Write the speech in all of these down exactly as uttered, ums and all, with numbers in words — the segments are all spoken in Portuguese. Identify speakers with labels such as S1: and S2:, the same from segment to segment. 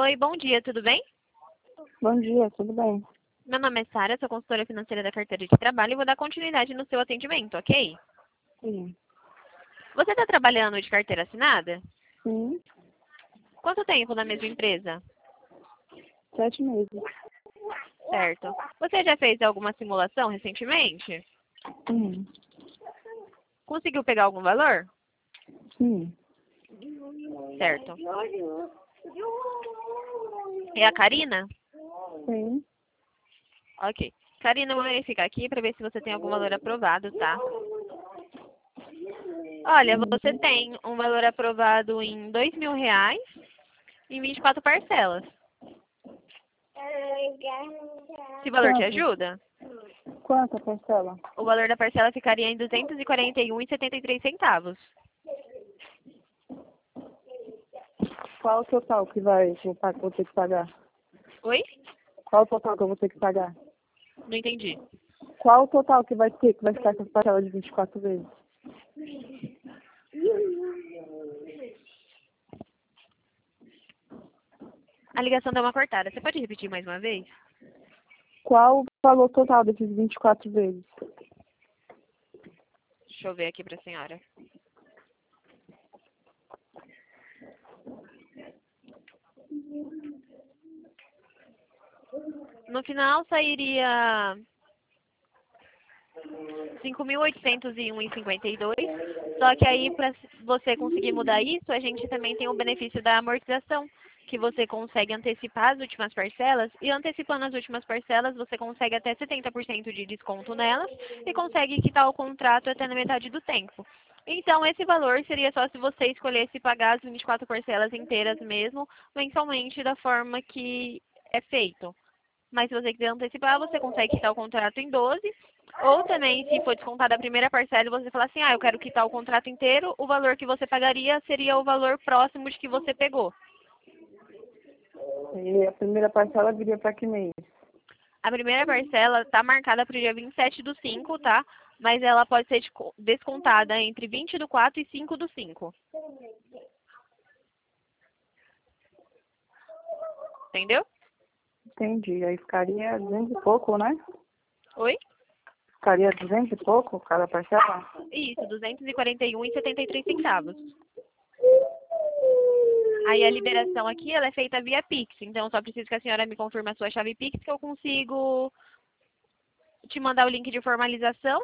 S1: Oi, bom dia, tudo bem?
S2: Bom dia, tudo bem?
S1: Meu nome é Sara, sou consultora financeira da carteira de trabalho e vou dar continuidade no seu atendimento, ok?
S2: Sim.
S1: Você está trabalhando de carteira assinada?
S2: Sim,
S1: Quanto tempo na mesma empresa?
S2: sete meses.
S1: Certo. Você já fez alguma simulação recentemente?
S2: Sim,
S1: Conseguiu pegar algum valor?
S2: sim.
S1: Certo. É a Karina?
S2: Sim.
S1: Ok. Karina, eu vou verificar aqui para ver se você tem algum valor aprovado, tá? Olha, você tem um valor aprovado em dois mil reais em vinte e quatro parcelas. Esse valor te
S2: Quanto?
S1: ajuda?
S2: Quanto a parcela?
S1: O valor da parcela ficaria em duzentos e quarenta e um reais e setenta e três centavos.
S2: Qual o total que vai que eu pa- vou ter que pagar?
S1: Oi?
S2: Qual o total que eu vou ter que pagar?
S1: Não entendi.
S2: Qual o total que vai ter que vai ficar essa parcela de vinte e quatro vezes?
S1: A ligação deu uma cortada. Você pode repetir mais uma vez?
S2: Qual o valor total desses vinte e quatro vezes?
S1: Deixa eu ver aqui para a senhora. No final sairia cinco mil oitocentos e um reais e cinquenta e dois centavos. Só que aí, para você conseguir mudar isso, a gente também tem o benefício da amortização, que você consegue antecipar as últimas parcelas, e antecipando as últimas parcelas, você consegue até setenta por cento de desconto nelas e consegue quitar o contrato até na metade do tempo. Então, esse valor seria só se você escolhesse pagar as vinte e quatro parcelas inteiras mesmo, mensalmente, da forma que é feito. Mas se você quiser antecipar, você consegue quitar o contrato em doze. Ou também, se for descontada a primeira parcela e você falar assim, ah, eu quero quitar o contrato inteiro, o valor que você pagaria seria o valor próximo de que você pegou.
S2: E a primeira parcela viria para que mês?
S1: A primeira parcela está marcada para o dia vinte e sete do cinco, tá? Mas ela pode ser descontada entre vinte do quatro e cinco do cinco. Entendeu?
S2: Entendi. Aí ficaria duzentos e pouco, né?
S1: Oi?
S2: Ficaria duzentos e pouco cada parcela?
S1: Isso, duzentos e quarenta e um reais e setenta e três centavos. Aí a liberação aqui, ela é feita via Pix. Então, só preciso que a senhora me confirme a sua chave Pix, que eu consigo te mandar o link de formalização,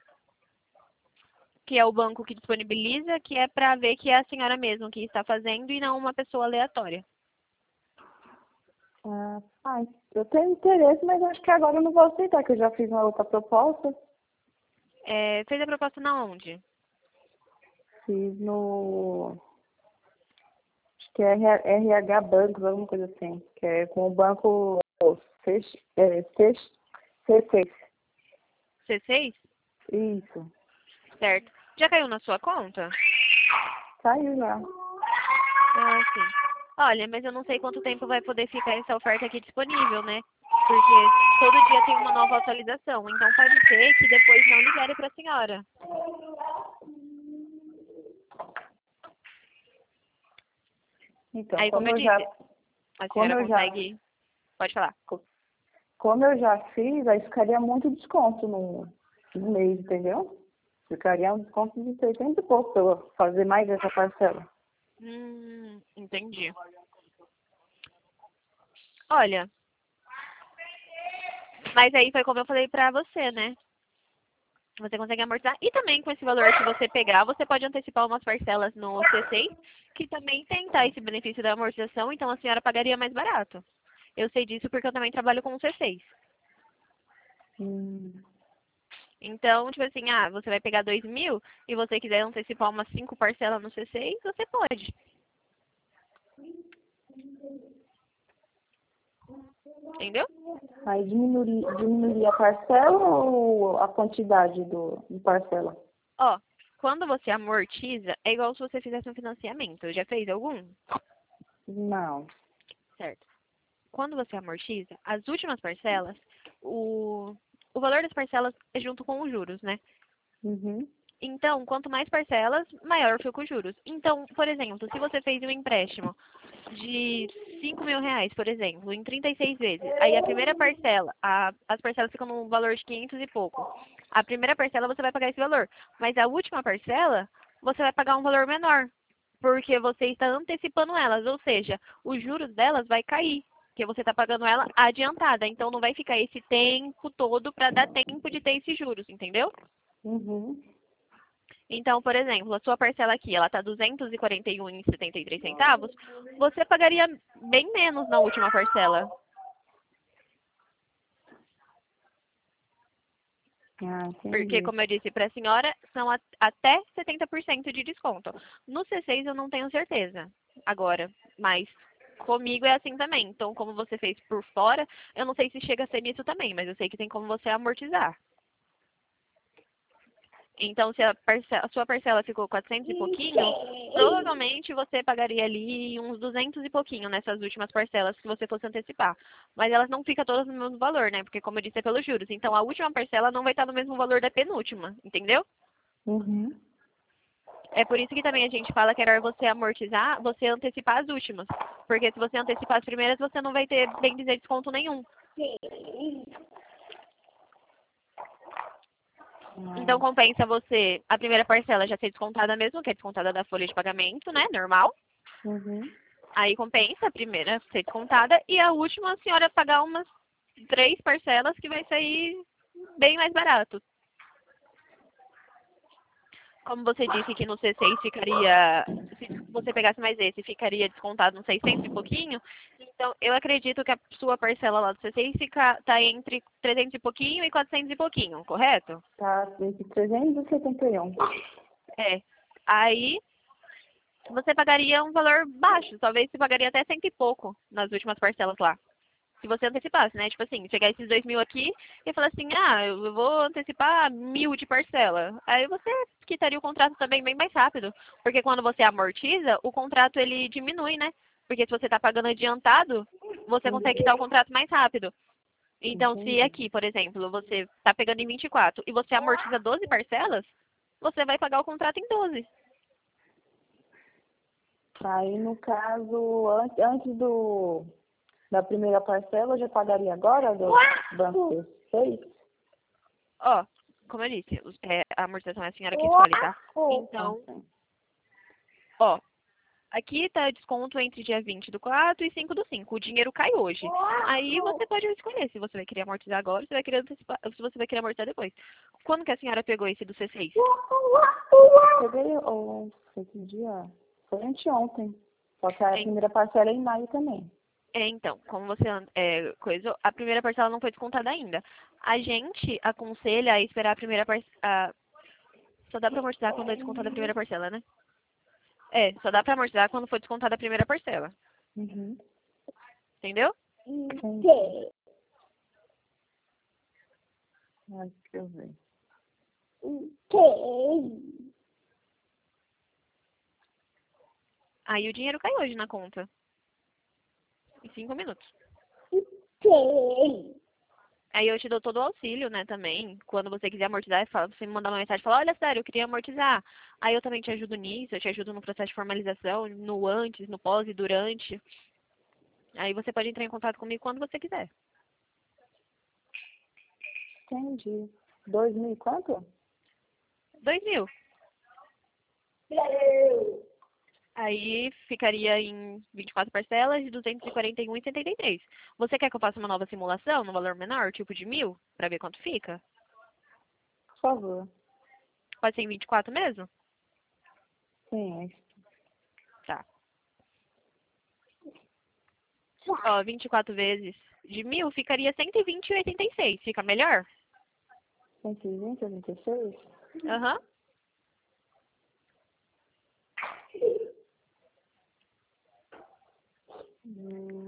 S1: que é o banco que disponibiliza, que é para ver que é a senhora mesma que está fazendo e não uma pessoa aleatória.
S2: Ah, ah, eu tenho interesse, mas acho que agora eu não vou aceitar, que eu já fiz uma outra proposta.
S1: É, fez a proposta na onde?
S2: Fiz no... Acho que é R H Bancos, alguma coisa assim. Que é com o banco C, é, C, C seis.
S1: C seis?
S2: Isso.
S1: Certo. Já caiu na sua conta?
S2: Saiu já.
S1: Ah, sim. Olha, mas eu não sei quanto tempo vai poder ficar essa oferta aqui disponível, né? Porque todo dia tem uma nova atualização. Então pode ser que depois não libere para a senhora.
S2: Então,
S1: Aí, como
S2: como
S1: eu
S2: eu
S1: disse,
S2: já,
S1: a
S2: como
S1: senhora
S2: eu já,
S1: consegue... Pode falar.
S2: como eu já fiz, aí ficaria muito desconto no, no mês, entendeu? Ficaria um desconto de seiscentos e pouco para eu fazer mais essa parcela.
S1: Hum, entendi. Olha, mas aí foi como eu falei pra você, né? Você consegue amortizar. E também com esse valor que você pegar, você pode antecipar umas parcelas no C seis, que também tem, tá, esse benefício da amortização, então a senhora pagaria mais barato. Eu sei disso porque eu também trabalho com o C seis.
S2: Hum,
S1: Então, tipo assim, ah, você vai pegar dois mil e você quiser antecipar umas cinco parcelas no C seis, você pode. Entendeu?
S2: aí diminuiria, diminuiria a parcela ou a quantidade do, de parcela?
S1: Ó, quando você amortiza, é igual se você fizesse um financiamento. Já fez algum?
S2: Não.
S1: Certo. Quando você amortiza, as últimas parcelas, o, o valor das parcelas é junto com os juros, né?
S2: Uhum.
S1: Então, quanto mais parcelas, maior fica os juros. Então, por exemplo, se você fez um empréstimo de cinco mil reais, por exemplo, em trinta e seis vezes. Aí a primeira parcela, a, as parcelas ficam no valor de quinhentos e pouco. A primeira parcela você vai pagar esse valor, mas a última parcela você vai pagar um valor menor, porque você está antecipando elas, ou seja, os juros delas vai cair, porque você está pagando ela adiantada, então não vai ficar esse tempo todo para dar tempo de ter esses juros, entendeu?
S2: Uhum.
S1: Então, por exemplo, a sua parcela aqui, ela está duzentos e quarenta e um reais e setenta e três centavos, você pagaria bem menos na última parcela.
S2: Ah,
S1: Porque,
S2: entendi.
S1: como eu disse para a senhora, são a, até setenta por cento de desconto. No C seis eu não tenho certeza agora, mas comigo é assim também. Então, como você fez por fora, eu não sei se chega a ser nisso também, mas eu sei que tem como você amortizar. Então, se a, parcela, a sua parcela ficou quatrocentos e pouquinho, provavelmente você pagaria ali uns duzentos e pouquinho nessas últimas parcelas se você fosse antecipar. Mas elas não ficam todas no mesmo valor, né? Porque, como eu disse, é pelos juros. Então, a última parcela não vai estar no mesmo valor da penúltima, entendeu?
S2: Uhum.
S1: É por isso que também a gente fala que é melhor você amortizar, você antecipar as últimas. Porque se você antecipar as primeiras, você não vai ter, bem dizer, desconto nenhum. Então,
S2: Ah,
S1: compensa você, a primeira parcela já ser descontada mesmo, que é descontada da folha de pagamento, né? Normal.
S2: uhum.
S1: Aí compensa a primeira ser descontada e a última a senhora pagar umas três parcelas que vai sair bem mais barato. Como você disse que no C seis ficaria, se você pegasse mais esse, ficaria descontado nos seiscentos e pouquinho, então eu acredito que a sua parcela lá do C seis fica, tá entre trezentos e pouquinho e quatrocentos e pouquinho, correto?
S2: Tá entre trezentos e setenta e um.
S1: É. Aí você pagaria um valor baixo, talvez você pagaria até cento e pouco nas últimas parcelas lá. Se você antecipasse, né? Tipo assim, pegar esses dois mil aqui e falar assim, ah, eu vou antecipar mil de parcela. Aí você quitaria o contrato também bem mais rápido. Porque quando você amortiza, o contrato ele diminui, né? Porque se você está pagando adiantado, você consegue quitar o contrato mais rápido. Então, se
S2: Entendi.
S1: aqui, por exemplo, você está pegando em vinte e quatro e você amortiza doze parcelas, você vai pagar o contrato em doze.
S2: Aí, no caso, antes, antes do, da primeira parcela, eu já pagaria agora do banco seis?
S1: Ó, como eu disse, os- é, a amortização é a senhora que escolhe, tá?
S2: Ah,
S1: Então,
S2: sim.
S1: ó, aqui tá desconto entre dia vinte do quatro e cinco do cinco. O dinheiro cai hoje. Aí você pode escolher se você vai querer amortizar agora ou se, vai querer antecipar, ou se você vai querer amortizar depois. Quando que a senhora pegou esse do C seis?
S2: Peguei, ou foi que dia? Foi anteontem. Só que a
S1: É,
S2: primeira parcela é em maio também.
S1: é, então, como você é, coisa, a primeira parcela não foi descontada ainda. A gente aconselha a esperar a primeira parcela. Só dá pra amortizar quando é descontada a primeira parcela, né? É, só dá pra amortizar quando for descontada a primeira parcela.
S2: Uhum.
S1: Entendeu?
S2: Entendi. Ai, deixa eu ver.
S1: Aí o dinheiro cai hoje na conta. Em cinco minutos. Aí eu te dou todo o auxílio, né, também. Quando você quiser amortizar, é fala- você me mandar uma mensagem e fala, olha, sério, eu queria amortizar. Aí eu também te ajudo nisso, eu te ajudo no processo de formalização, no antes, no pós e durante. Aí você pode entrar em contato comigo quando você quiser.
S2: Entendi. Dois mil e quanto?
S1: Dois mil. Aí ficaria em vinte e quatro parcelas de duzentos e quarenta e um reais e setenta e três. Você quer que eu faça uma nova simulação no valor menor, tipo de mil, pra ver quanto fica?
S2: Por favor.
S1: Pode ser em vinte e quatro mesmo?
S2: Sim, é
S1: Tá. Ó, vinte e quatro vezes de mil ficaria cento e vinte e oitenta e seis. Fica melhor?
S2: cento e vinte, oitenta e seis?
S1: Aham.
S2: Hum,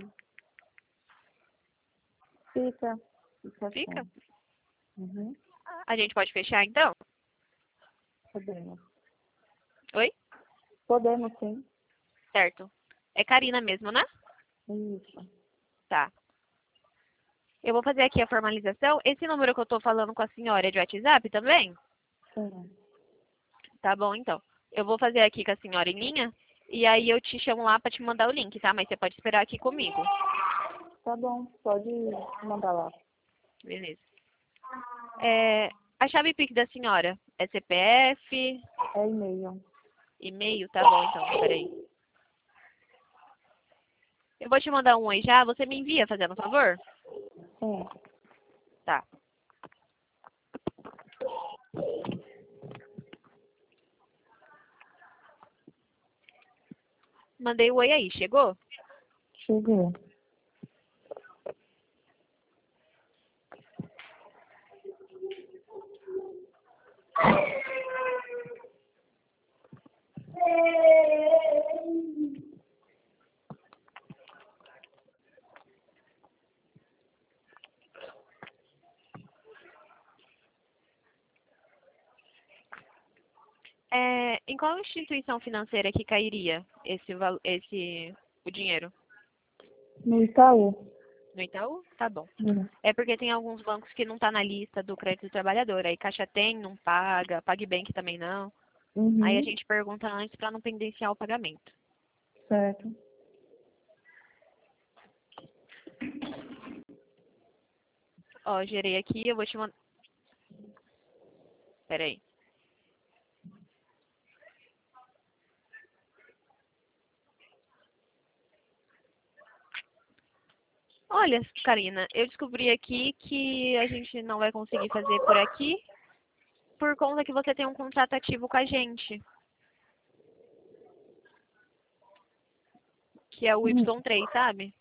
S2: fica. Fica
S1: Fica?
S2: assim. Uhum.
S1: A gente pode fechar então?
S2: Podemos.
S1: Oi?
S2: Podemos, sim.
S1: Certo. É Karina mesmo, né?
S2: Isso.
S1: Tá. Eu vou fazer aqui a formalização. Esse número que eu tô falando com a senhora é de WhatsApp também?
S2: Sim.
S1: Tá bom, então. Eu vou fazer aqui com a senhora em linha. E aí eu te chamo lá pra te mandar o link, tá? Mas você pode esperar aqui comigo.
S2: Tá bom, pode mandar lá.
S1: Beleza. É, a chave Pix da senhora é C P F,
S2: É e-mail.
S1: e-mail? Tá bom, então, peraí. Eu vou te mandar um oi já, você me envia, fazendo um favor?
S2: Sim.
S1: Tá. Mandei o oi aí, chegou?
S2: Chegou.
S1: É, em qual instituição financeira que cairia esse, val- esse, o dinheiro?
S2: No Itaú.
S1: No Itaú? Tá bom.
S2: Uhum.
S1: É porque tem alguns bancos que não tá na lista do crédito do trabalhador. Aí Caixa tem, não paga, PagBank também não. Aí a
S2: Uhum.
S1: gente pergunta antes para não pendenciar o pagamento.
S2: Certo.
S1: Ó, gerei aqui, eu vou te mandar. Pera aí. Olha, Karina, eu descobri aqui que a gente não vai conseguir fazer por aqui por conta que você tem um contrato ativo com a gente, que é o
S2: Uhum.
S1: Y três, sabe?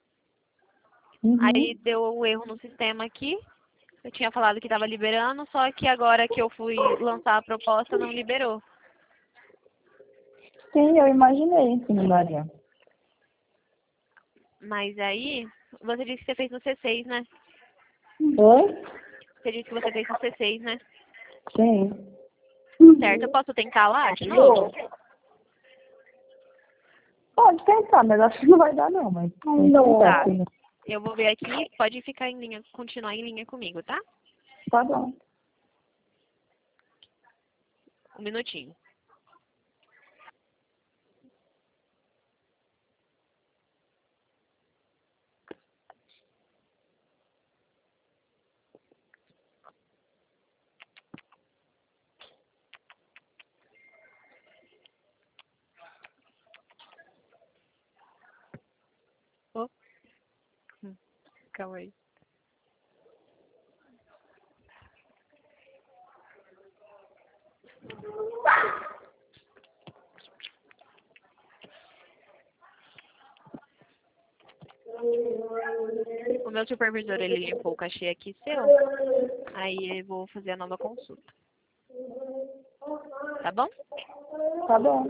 S1: Aí
S2: Uhum.
S1: deu o erro no sistema aqui. Eu tinha falado que estava liberando, só que agora que eu fui lançar a proposta não liberou.
S2: Sim, eu imaginei que não daria.
S1: Mas aí, você disse que você fez no C seis, né?
S2: Oi?
S1: Você disse que você fez no C seis, né?
S2: Sim.
S1: Certo, eu posso tentar lá de novo?
S2: Pode tentar, mas acho que não vai dar não, mas tem que tentar,
S1: Tá.
S2: sim.
S1: Eu vou ver aqui, pode ficar em linha, continuar em linha comigo, tá?
S2: Tá bom.
S1: Um minutinho. Oh, hum, calma aí. O meu supervisor, ele limpou o cachê aqui seu, aí eu vou fazer a nova consulta. Tá bom?
S2: Tá bom.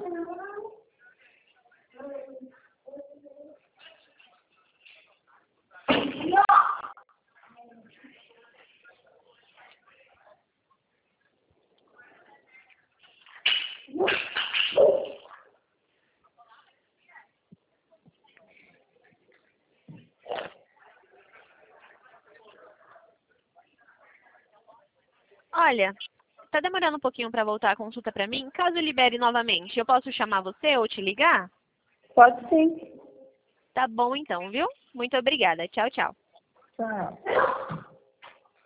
S1: Olha, tá demorando um pouquinho pra voltar a consulta pra mim. Caso libere novamente, eu posso chamar você ou te ligar?
S2: Pode sim.
S1: Tá bom então, viu? Muito obrigada. Tchau, tchau.
S2: Tchau.